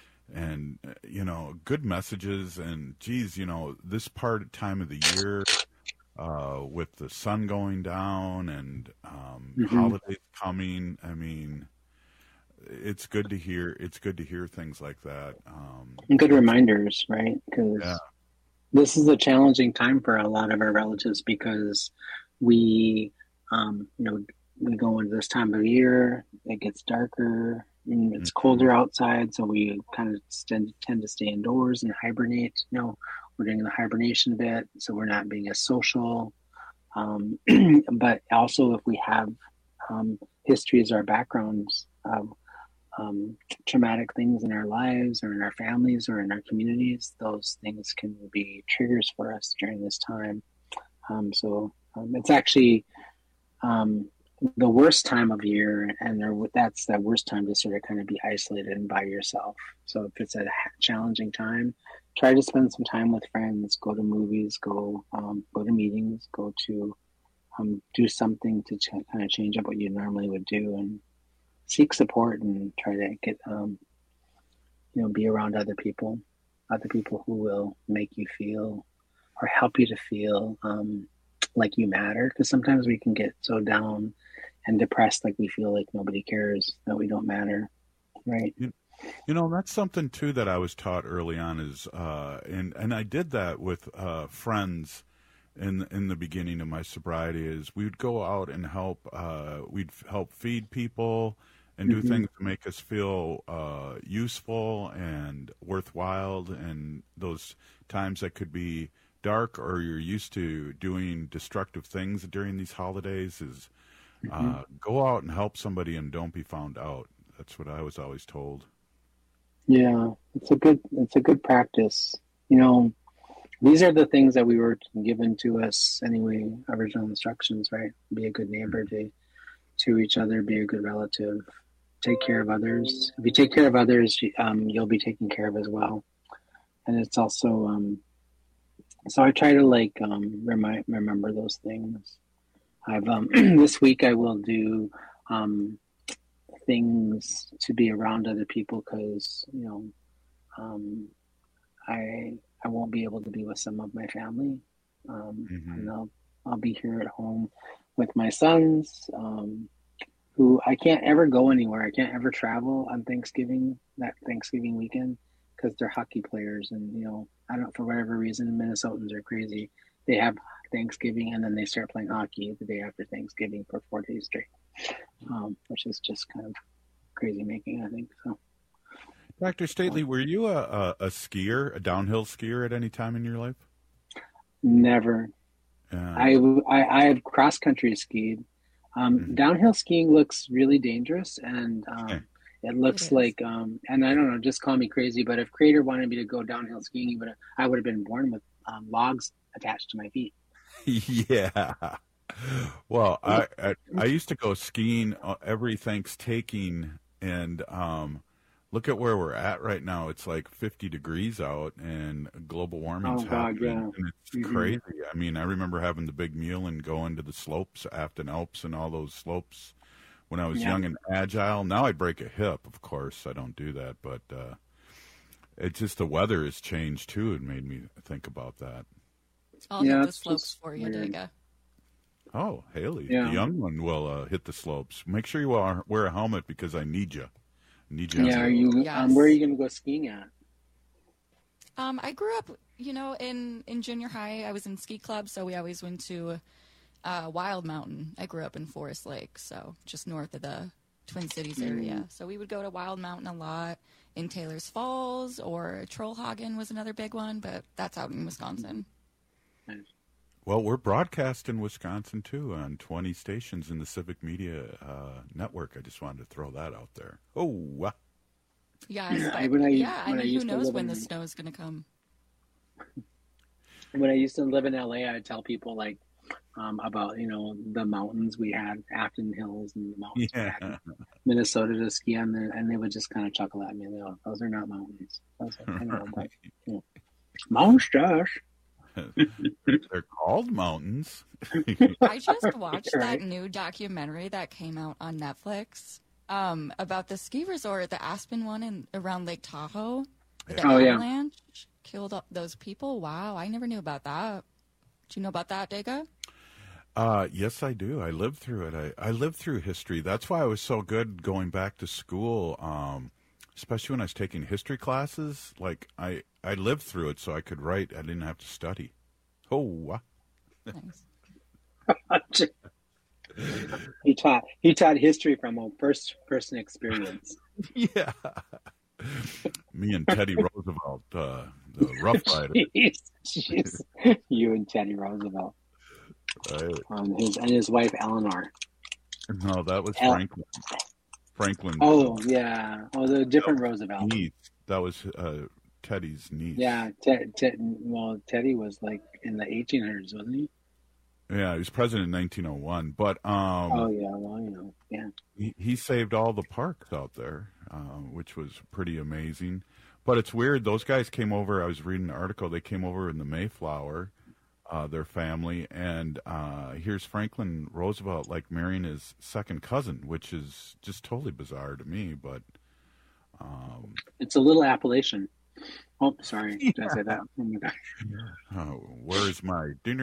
good messages. And geez, this time of the year, with the sun going down and holidays coming, I mean, it's good to hear things like that. And good reminders, right? Because this is a challenging time for a lot of our relatives because we go into this time of year, it gets darker, and it's colder outside, so we kind of tend to stay indoors and hibernate. We're doing the hibernation bit, so we're not being as social. But also, if we have histories or backgrounds of traumatic things in our lives or in our families or in our communities, those things can be triggers for us during this time. So it's actually the worst time of year, and that's the worst time to sort of kind of be isolated and by yourself. So if it's a challenging time, try to spend some time with friends, go to movies, go to meetings, go to do something to kind of change up what you normally would do, and seek support and try to get be around other people who will make you feel or help you to feel like you matter, because sometimes we can get so down and depressed, like we feel like nobody cares, that we don't matter, right? That's something too that I was taught early on is and I did that with friends in the beginning of my sobriety, is we'd go out and we'd help feed people and do things to make us feel useful and worthwhile. And those times that could be dark or you're used to doing destructive things during these holidays is go out and help somebody and don't be found out. That's what I was always told. Yeah, it's a good practice. These are the things that we were given to us anyway, original instructions, right? Be a good neighbor to each other, be a good relative, take care of others. If you take care of others, you'll be taken care of as well. And it's also, so I try to remember those things. I've this week I will do things to be around other people because I won't be able to be with some of my family, and I'll be here at home with my sons, who I can't ever go anywhere. I can't ever travel on that Thanksgiving weekend, because they're hockey players, and I don't, for whatever reason, Minnesotans are crazy. They have Thanksgiving and then they start playing hockey the day after Thanksgiving for 4 days straight, which is just kind of crazy making, I think. So, Dr. Stately, were you a skier, a downhill skier at any time in your life? Never. I have cross country skied. Downhill skiing looks really dangerous, and it looks like, and I don't know, just call me crazy, but if Creator wanted me to go downhill skiing, I would have been born with logs attached to my feet. Yeah. Well, I used to go skiing every Thanksgiving, and look at where we're at right now. It's like 50 degrees out, and global warming's happening, and it's crazy. I mean, I remember having the big meal and going to the slopes, Afton Alps and all those slopes when I was young and agile. Now I break a hip, of course. I don't do that, but it's just the weather has changed too. It made me think about that. I'll hit the slopes for you, Dega. Oh, Haley, the young one will hit the slopes. Make sure you wear a helmet, because I need you. Yeah, are you? Where are you going to go skiing at? I grew up, in junior high. I was in ski club, so we always went to Wild Mountain. I grew up in Forest Lake, so just north of the Twin Cities area. So we would go to Wild Mountain a lot. In Taylor's Falls, or Trollhagen was another big one, but that's out in Wisconsin. Well, we're broadcast in Wisconsin too, on 20 stations in the Civic Media Network. I just wanted to throw that out there. Oh, yes, I mean, who knows when the snow is going to come? When I used to live in LA, I'd tell people about the mountains we had, Afton Hills, and the mountains we had in Minnesota to ski on, and they would just kind of chuckle at me. Those are not mountains. I was like, I know, but monsters. They're called mountains. I just watched that new documentary that came out on Netflix about the ski resort, the Aspen one around Lake Tahoe. The avalanche killed those people. Wow, I never knew about that. Do you know about that, Dega? Yes, I do. I lived through it. I lived through history. That's why I was so good going back to school, especially when I was taking history classes. Like, I lived through it, so I could write. I didn't have to study. Oh, nice. He taught history from a first-person experience. Yeah. Me and Teddy Roosevelt, the Rough Rider. Jeez. You and Teddy Roosevelt. Right. And his wife Eleanor. No, that was Franklin. Franklin. Oh yeah. Oh, the different Roosevelt. That was Teddy's niece. Yeah. Well, Teddy was like in the 1800s, wasn't he? Yeah, he was president in 1901. But oh yeah, well, yeah. He saved all the parks out there, which was pretty amazing. But it's weird. Those guys came over. I was reading an article. They came over in the Mayflower, their family, and here's Franklin Roosevelt like marrying his second cousin, which is just totally bizarre to me. But it's a little Appalachian. Oh, sorry. Did I say that? Oh my gosh. Where's my dinner?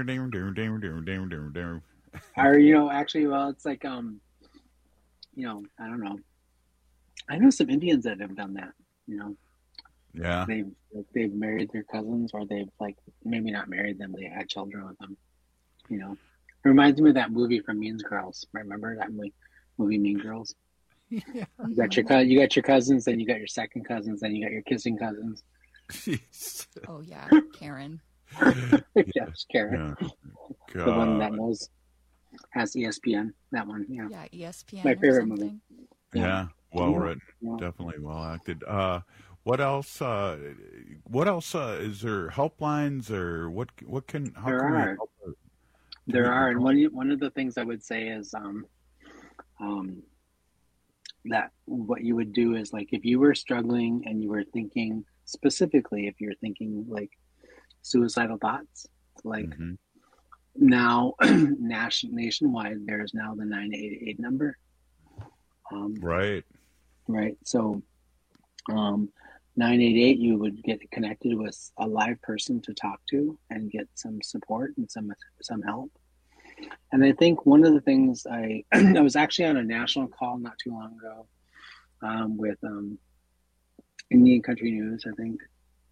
Or actually, well, it's like I don't know. I know some Indians that have done that. Yeah. They've married their cousins, or they've maybe not married them. They had children with them. It reminds me of that movie from Mean Girls. Remember that movie Mean Girls? Yeah. You got your cousins, then you got your second cousins, then you got your kissing cousins. Jeez. Oh yeah, Karen. Yes, Karen. Yeah. The one that has ESPN. That one. Yeah. Yeah, ESPN. My favorite movie. Yeah. Well written. Yeah. Definitely well acted. What else? What else? Is there helplines, or what can? How there can are. we help her? There are, and one of the things I would say is that what you would do is, like, if you were struggling and you were thinking, specifically if you're thinking like suicidal thoughts, like now nationwide there's now the 988 number. Right. So 988, you would get connected with a live person to talk to and get some support and some help. And I think one of the things I was actually on a national call not too long ago with Indian Country News, I think,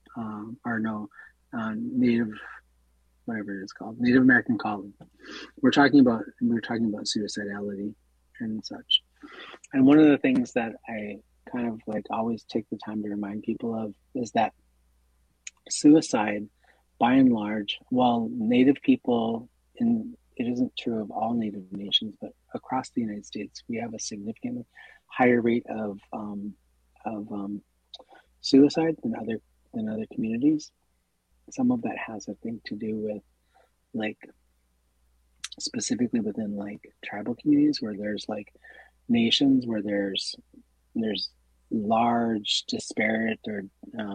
Native, whatever it is called, Native American Calling. We were talking about suicidality and such. And one of the things that I kind of like always take the time to remind people of is that suicide, by and large, while Native people, and it isn't true of all Native nations, but across the United States, we have a significantly higher rate of suicide than other communities. Some of that has, I think, to do with like specifically within like tribal communities where there's like nations where there's large disparate or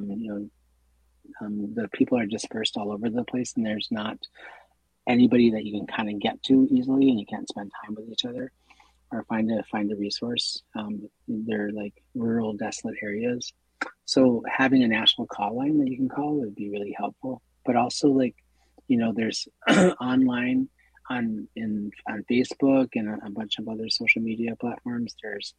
the people are dispersed all over the place, and there's not anybody that you can kind of get to easily, and you can't spend time with each other or find a resource. They're like rural, desolate areas. So having a national call line that you can call would be really helpful. But also, like, there's online on Facebook and a bunch of other social media platforms. There's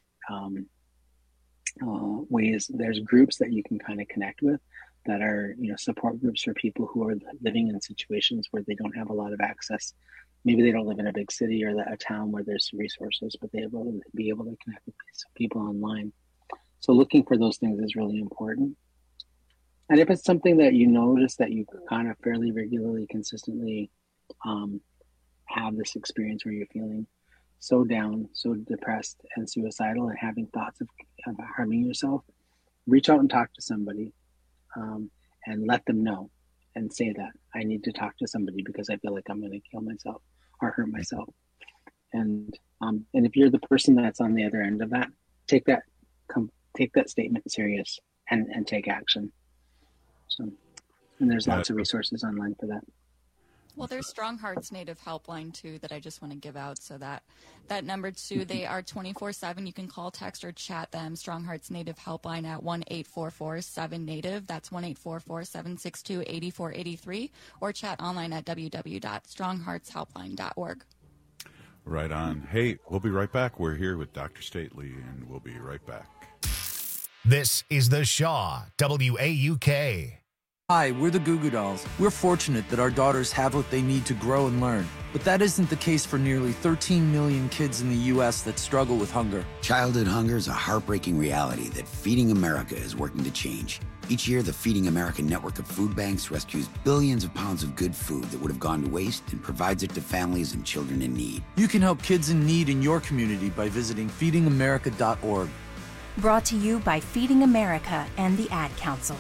there's groups that you can kind of connect with that are, support groups for people who are living in situations where they don't have a lot of access. Maybe they don't live in a big city or a town where there's resources, but they will be able to connect with people online. So looking for those things is really important. And if it's something that you notice that you kind of fairly regularly, consistently have this experience where you're feeling so down, so depressed and suicidal and having thoughts of harming yourself, reach out and talk to somebody and let them know and say that I need to talk to somebody because I feel like I'm going to kill myself or hurt myself. And if you're the person that's on the other end of that, take that statement serious and take action. So, and there's lots of resources online for that. Well, there's Strong Hearts Native Helpline, too, that I just want to give out. So that number, too, they are 24/7. You can call, text, or chat them. Strong Hearts Native Helpline at 1-844-7-NATIVE. That's 1-844-762-8483. Or chat online at www.strongheartshelpline.org. Right on. Hey, we'll be right back. We're here with Dr. Stately, and we'll be right back. This is The Shaw, WAUK. Hi, we're the Goo Goo Dolls. We're fortunate that our daughters have what they need to grow and learn. But that isn't the case for nearly 13 million kids in the U.S. that struggle with hunger. Childhood hunger is a heartbreaking reality that Feeding America is working to change. Each year, the Feeding America network of food banks rescues billions of pounds of good food that would have gone to waste and provides it to families and children in need. You can help kids in need in your community by visiting feedingamerica.org. Brought to you by Feeding America and the Ad Council.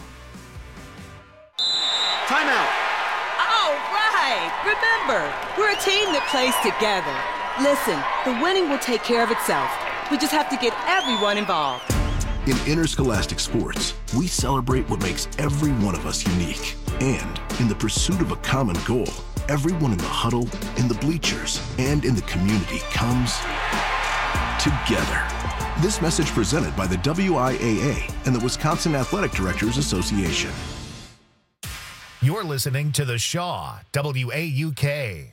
Timeout. All right. Remember, we're a team that plays together. Listen, the winning will take care of itself. We just have to get everyone involved. In interscholastic sports, we celebrate what makes every one of us unique. And in the pursuit of a common goal, everyone in the huddle, in the bleachers, and in the community comes together. This message presented by the WIAA and the Wisconsin Athletic Directors Association. You're listening to The Shaw, WAUK.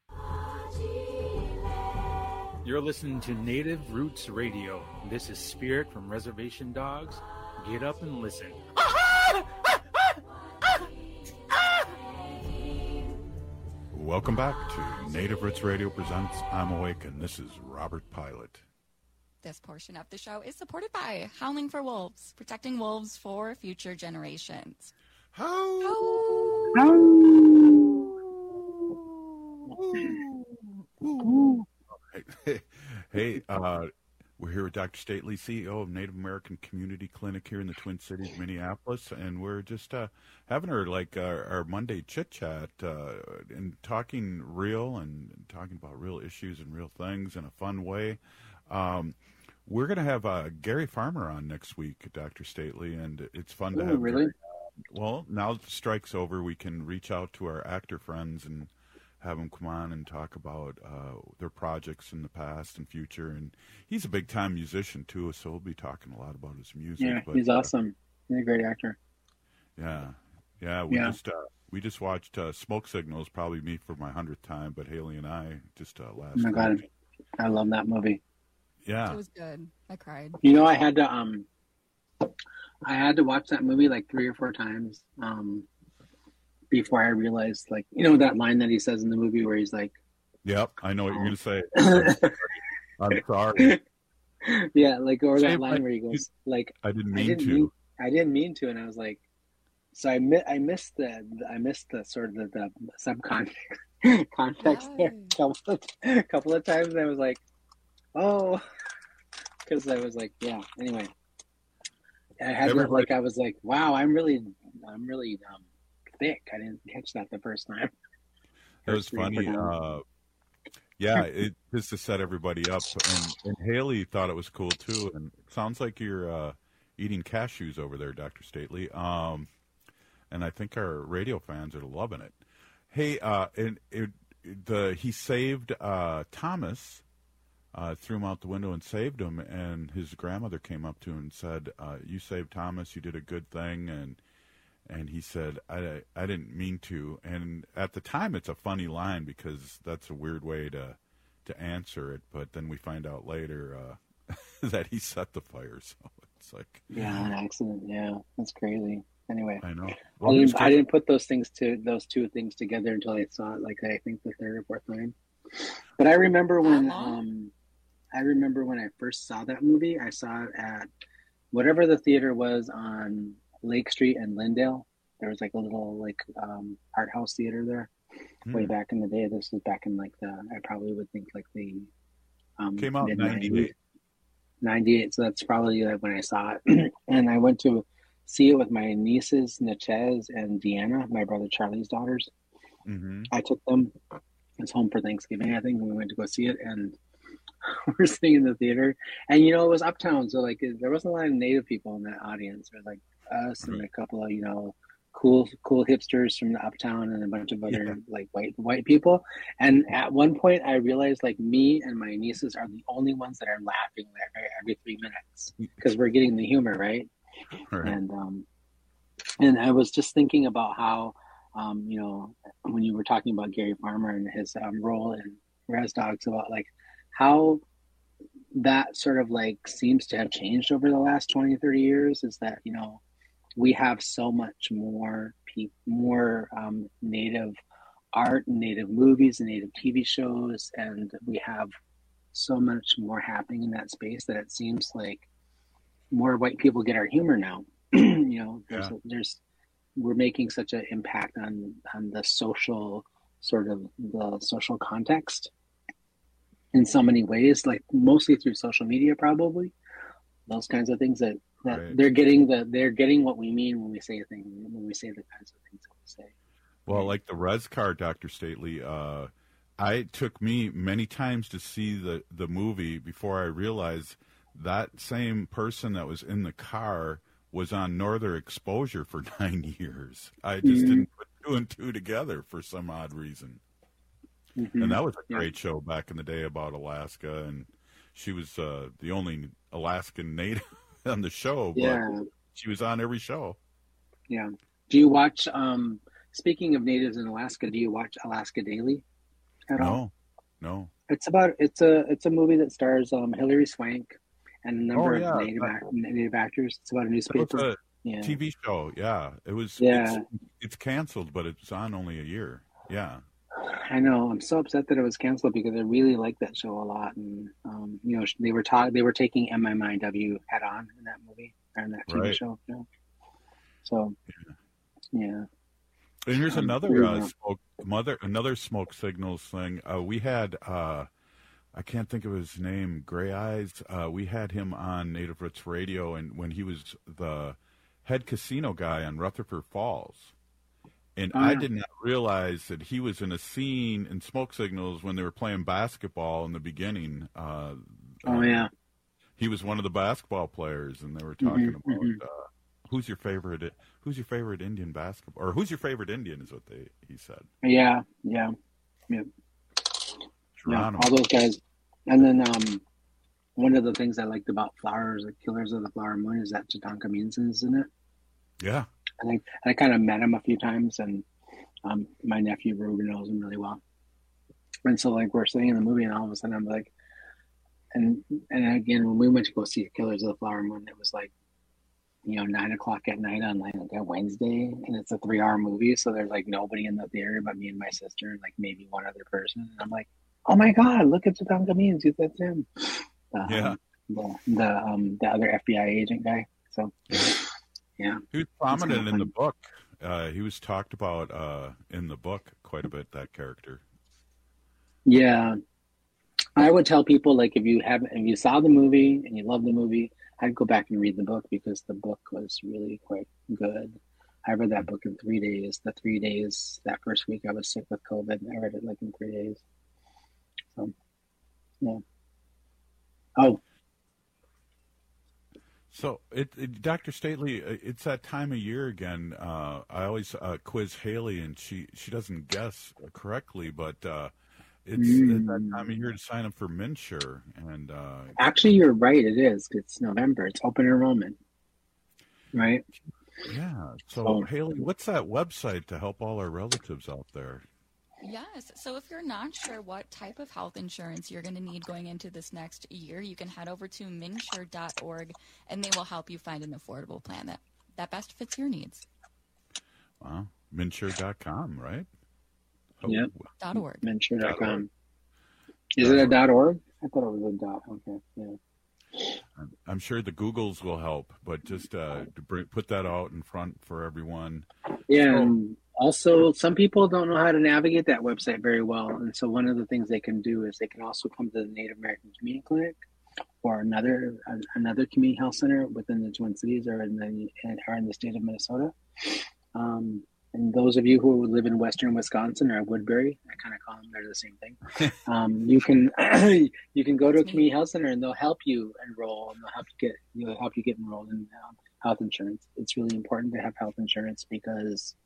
You're listening to Native Roots Radio. This is Spirit from Reservation Dogs. Get up and listen. Welcome back to Native Roots Radio presents I'm Awake, and this is Robert Pilot. This portion of the show is supported by Howling for Wolves, protecting wolves for future generations. Hey, we're here with Dr. Stately, CEO of Native American Community Clinic here in the Twin Cities, Minneapolis, and we're just having our Monday chit-chat and talking about real issues and real things in a fun way. We're going to have Gary Farmer on next week, Dr. Stately, and it's fun to have really? Gary. Well, now that the strike's over, we can reach out to our actor friends and have them come on and talk about their projects in the past and future. And he's a big-time musician, too, so we'll be talking a lot about his music. Yeah, he's awesome. He's a great actor. Yeah. We just watched Smoke Signals, probably me for my 100th time, but Haley and I just last Oh my God, week. I love that movie. Yeah. It was good. I cried. You know, I had to watch that movie like 3 or 4 times before I realized, like, you know, that line that he says in the movie where he's like, Yep, I know what you're going to say. I'm sorry. Yeah, like, or that line where he goes, like, I didn't mean to. I didn't mean to, and I was like, so I missed the sort of the subcontext context there a couple of times, and I was like, oh, because I was like, yeah. Anyway, I had Everybody- I was like, wow, I'm really thick. I didn't catch that the first time. It was funny. Yeah, just to set everybody up. And Haley thought it was cool, too. And it sounds like you're eating cashews over there, Dr. Stately. And I think our radio fans are loving it. Hey, he saved Thomas, threw him out the window and saved him. And his grandmother came up to him and said, you saved Thomas, you did a good thing. And he said, I didn't mean to. And at the time, it's a funny line because that's a weird way to answer it. But then we find out later that he set the fire. So it's like... Yeah, an accident. Yeah, that's crazy. Anyway, I know. I didn't put those two things together until I saw it, like, I think the 3rd or 4th time. But I remember when I first saw that movie, I saw it at whatever the theater was on Lake Street and Lindale. There was like a little art house theater there way back in the day. This was back in I probably would think like the came out in 98. 98, so that's probably when I saw it. And I went to see it with my nieces Natchez and Deanna, my brother Charlie's daughters. Mm-hmm. I took them. I was home for Thanksgiving, I think, and we went to go see it, and we're sitting in the theater, and it was uptown, so like there wasn't a lot of Native people in that audience. There was like us and a couple of cool hipsters from the uptown and a bunch of other like white people. And at one point I realized like me and my nieces are the only ones that are laughing every 3 minutes because we're getting the humor, right? And I was just thinking about how when you were talking about Gary Farmer and his role in Res Dogs, about like how that sort of like seems to have changed over the last 20, 30 years, is that, we have so much more Native art, Native movies, and Native TV shows, and we have so much more happening in that space that it seems like more white people get our humor now. We're making such an impact on the social the social context in so many ways, like mostly through social media, probably those kinds of things that Right. they're getting what we mean when we say the kinds of things that we say. Well, like the Res car, Dr. Stately, it took me many times to see the movie before I realized that same person that was in the car was on Northern Exposure for 9 years. I just didn't put 2 and 2 together for some odd reason. Mm-hmm. And that was a great show back in the day about Alaska, and she was the only Alaskan native on the show, but she was on every show. Yeah. Do you watch, speaking of natives in Alaska, do you watch Alaska Daily at all? No. It's a movie that stars Hilary Swank and a number of native actors. It's about a newspaper. It's a TV show. Yeah. It was. Yeah. It's canceled, but it's on only a year. Yeah. I know. I'm so upset that it was canceled because I really liked that show a lot, and they were taking MMIW head on in that movie and that TV show. Yeah. So, yeah. And here's another smoke signals thing. We had I can't think of his name, Gray Eyes. We had him on Native Roots Radio, and when he was the head casino guy on Rutherford Falls. And I did not realize that he was in a scene in Smoke Signals when they were playing basketball in the beginning. He was one of the basketball players, and they were talking about who's your favorite Indian basketball, or who's your favorite Indian is what he said. Yeah. All those guys. And then one of the things I liked about Flowers, like Killers of the Flower Moon, is that Tatanka Munson's in it. Yeah. I kind of met him a few times, and my nephew Ruben knows him really well. And so like we're sitting in the movie and all of a sudden I'm like, and again, when we went to go see Killers of the Flower Moon, it was like, 9:00 at night on like a Wednesday, and it's a 3-hour movie. So there's like nobody in the theater but me and my sister and like maybe one other person. And I'm like, oh my God, look at Tatanka Means. That's him. The other FBI agent guy. So yeah. He was prominent in the book. He was talked about in the book quite a bit, that character. Yeah. I would tell people, like, if you saw the movie and you love the movie, I'd go back and read the book because the book was really quite good. I read that book in 3 days. The 3 days, that first week I was sick with COVID, I read it like in 3 days. So, yeah. Oh. So, Dr. Stately, it's that time of year again. I always quiz Haley, and she doesn't guess correctly, but it's that time of year to sign up for MNsure. And actually, you're right. It is. It's November. It's open enrollment, right? Yeah. So, Haley, what's that website to help all our relatives out there? Yes. So if you're not sure what type of health insurance you're going to need going into this next year, you can head over to MNsure.org, and they will help you find an affordable plan that best fits your needs. Wow. MNsure.com, right? Yep. .org. MNsure.com. Is it a .org? I thought it was a .. Okay. Yeah. I'm sure the Googles will help, but just to put that out in front for everyone. Yeah. And also, some people don't know how to navigate that website very well. And so one of the things they can do is they can also come to the Native American Community Clinic or another community health center within the Twin Cities or in the state of Minnesota. And those of you who live in Western Wisconsin or Woodbury, I kind of call them, they're the same thing. You can go to a community health center and they'll help you enroll and they'll help you get enrolled in health insurance. It's really important to have health insurance because,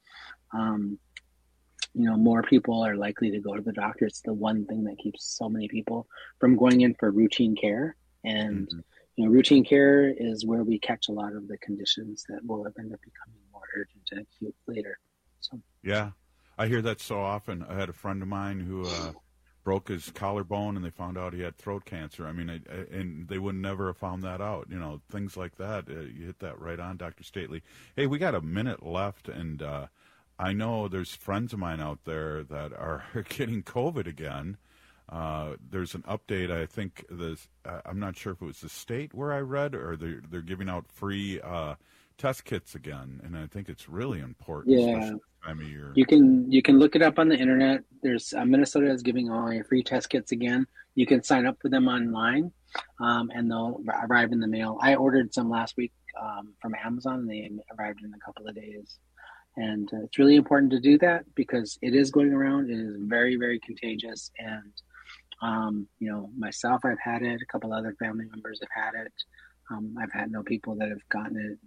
more people are likely to go to the doctor. It's the one thing that keeps so many people from going in for routine care. And, routine care is where we catch a lot of the conditions that will end up becoming more urgent and acute later. So. Yeah, I hear that so often. I had a friend of mine who broke his collarbone, and they found out he had throat cancer. I mean, and they would never have found that out. Things like that. You hit that right on, Dr. Stately. Hey, we got a minute left, and I know there's friends of mine out there that are getting COVID again. There's an update. I think I'm not sure if it was the state where I read, or they're giving out free test kits again, and I think it's really important. Yeah, time of year. You can look it up on the internet. There's Minnesota is giving away free test kits again. You can sign up for them online, and they'll arrive in the mail. I ordered some last week from Amazon, and they arrived in a couple of days. And it's really important to do that because it is going around. It is very, very contagious. And myself, I've had it. A couple other family members have had it. I've had people that have gotten it,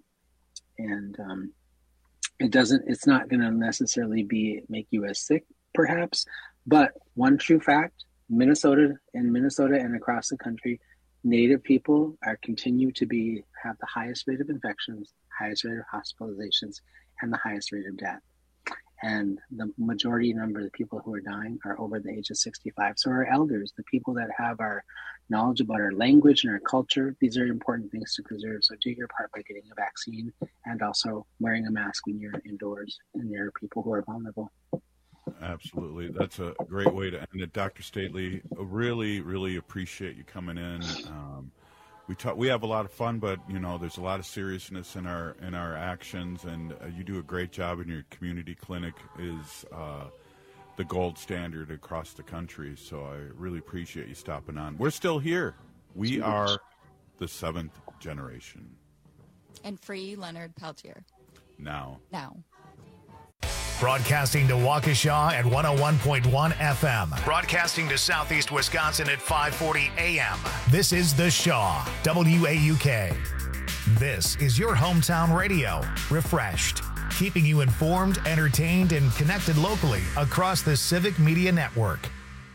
it's not going to necessarily make you as sick, perhaps, but one true fact, Minnesota and across the country, Native people continue to have the highest rate of infections, highest rate of hospitalizations, and the highest rate of death. And the majority number of the people who are dying are over the age of 65. So our elders, the people that have our knowledge about our language and our culture, these are important things to preserve. So do your part by getting a vaccine and also wearing a mask when you're indoors and there are people who are vulnerable. Absolutely. That's a great way to end it. Dr. Stately, really, really appreciate you coming in. We have a lot of fun, but there's a lot of seriousness in our actions, and you do a great job. In your community clinic is the gold standard across the country. So I really appreciate you stopping on. We're still here. We are the 7th generation. And free Leonard Peltier. Now. Broadcasting to Waukesha at 101.1 FM. Broadcasting to Southeast Wisconsin at 540 AM. This is The Shaw, WAUK. This is your hometown radio, refreshed, keeping you informed, entertained, and connected locally across the Civic Media Network.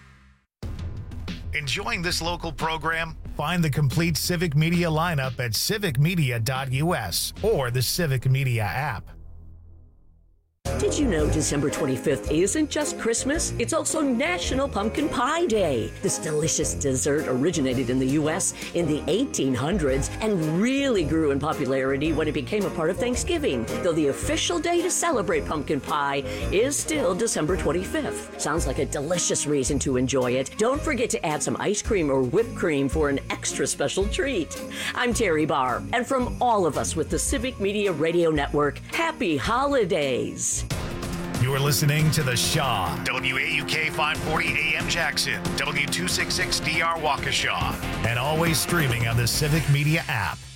Enjoying this local program? Find the complete Civic Media lineup at civicmedia.us or the Civic Media app. Did you know December 25th isn't just Christmas? It's also National Pumpkin Pie Day. This delicious dessert originated in the U.S. in the 1800s and really grew in popularity when it became a part of Thanksgiving, though the official day to celebrate pumpkin pie is still December 25th. Sounds like a delicious reason to enjoy it. Don't forget to add some ice cream or whipped cream for an extra special treat. I'm Terry Barr, and from all of us with the Civic Media Radio Network, happy holidays. You're listening to The Shaw, WAUK 540 AM Jackson, W266DR Waukesha, and always streaming on the Civic Media app.